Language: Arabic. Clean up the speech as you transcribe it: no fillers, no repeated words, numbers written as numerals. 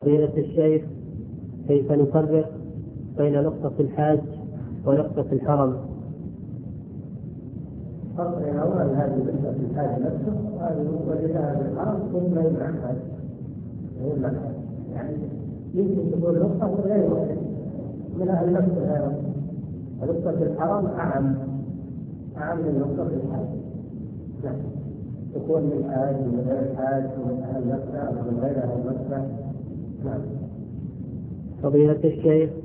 فضيلة الشيخ، كيف نفرق بين نقطة الحاج ونقطة الحرم؟ فرق بين أول هذه نقطة الحاج نفسه وهذه وجدها في الحرم ثم المعهد. يعني يمكن تكون نقطة غير واحدة من أهل نفس هذا. نقطة الحرم أعم من نقطة الحاج. نعم. تكون من الحاج ومن غير الحاج ومن أهل مكة ومن غير أهل مكة. نعم. فضيلة الشيخ،